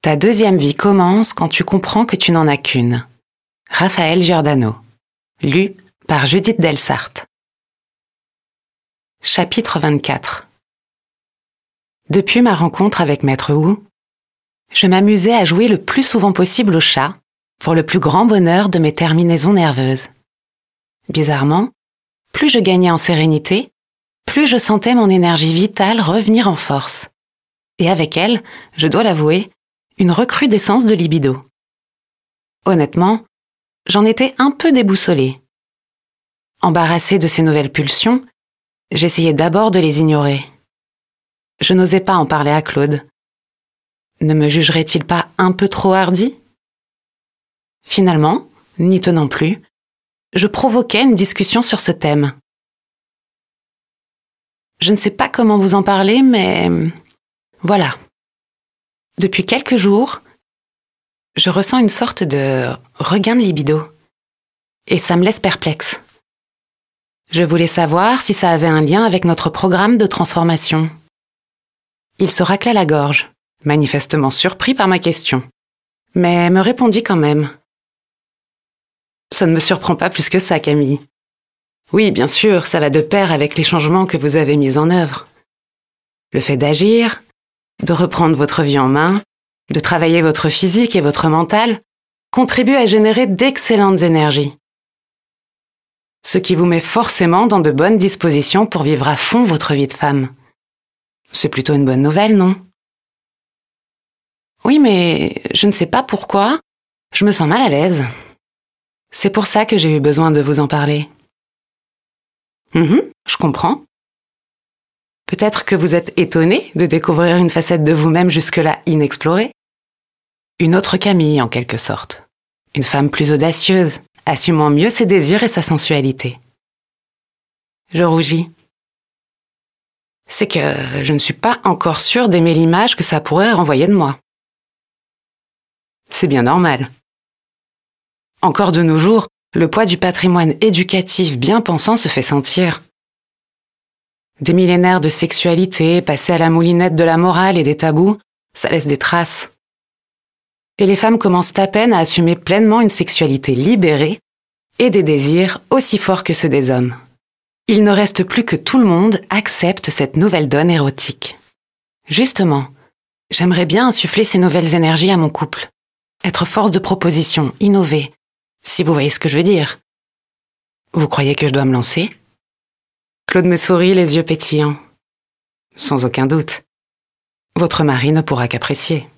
Ta deuxième vie commence quand tu comprends que tu n'en as qu'une. Raphaël Giordano. Lu par Judith Delsart. Chapitre 24. Depuis ma rencontre avec Maître Wu, je m'amusais à jouer le plus souvent possible au chat pour le plus grand bonheur de mes terminaisons nerveuses. Bizarrement, plus je gagnais en sérénité, plus je sentais mon énergie vitale revenir en force. Et avec elle, je dois l'avouer, une recrudescence de libido. Honnêtement, j'en étais un peu déboussolée. Embarrassée de ces nouvelles pulsions, j'essayais d'abord de les ignorer. Je n'osais pas en parler à Claude. Ne me jugerait-il pas un peu trop hardi ? Finalement, n'y tenant plus, je provoquais une discussion sur ce thème. Je ne sais pas comment vous en parler, mais voilà. Depuis quelques jours, je ressens une sorte de regain de libido. Et ça me laisse perplexe. Je voulais savoir si ça avait un lien avec notre programme de transformation. Il se racla la gorge, manifestement surpris par ma question, mais me répondit quand même. Ça ne me surprend pas plus que ça, Camille. Oui, bien sûr, ça va de pair avec les changements que vous avez mis en œuvre. Le fait d'agir, de reprendre votre vie en main, de travailler votre physique et votre mental, contribue à générer d'excellentes énergies. Ce qui vous met forcément dans de bonnes dispositions pour vivre à fond votre vie de femme. C'est plutôt une bonne nouvelle, non ? Oui, mais je ne sais pas pourquoi, je me sens mal à l'aise. C'est pour ça que j'ai eu besoin de vous en parler. Je comprends. Peut-être que vous êtes étonné de découvrir une facette de vous-même jusque-là inexplorée. Une autre Camille, en quelque sorte. Une femme plus audacieuse, assumant mieux ses désirs et sa sensualité. Je rougis. C'est que je ne suis pas encore sûre d'aimer l'image que ça pourrait renvoyer de moi. C'est bien normal. Encore de nos jours, le poids du patrimoine éducatif bien pensant se fait sentir. Des millénaires de sexualité passés à la moulinette de la morale et des tabous, ça laisse des traces. Et les femmes commencent à peine à assumer pleinement une sexualité libérée et des désirs aussi forts que ceux des hommes. Il ne reste plus que tout le monde accepte cette nouvelle donne érotique. Justement, j'aimerais bien insuffler ces nouvelles énergies à mon couple. Être force de proposition, innover, si vous voyez ce que je veux dire. Vous croyez que je dois me lancer ? Claude me sourit, les yeux pétillants. Sans aucun doute. Votre mari ne pourra qu'apprécier.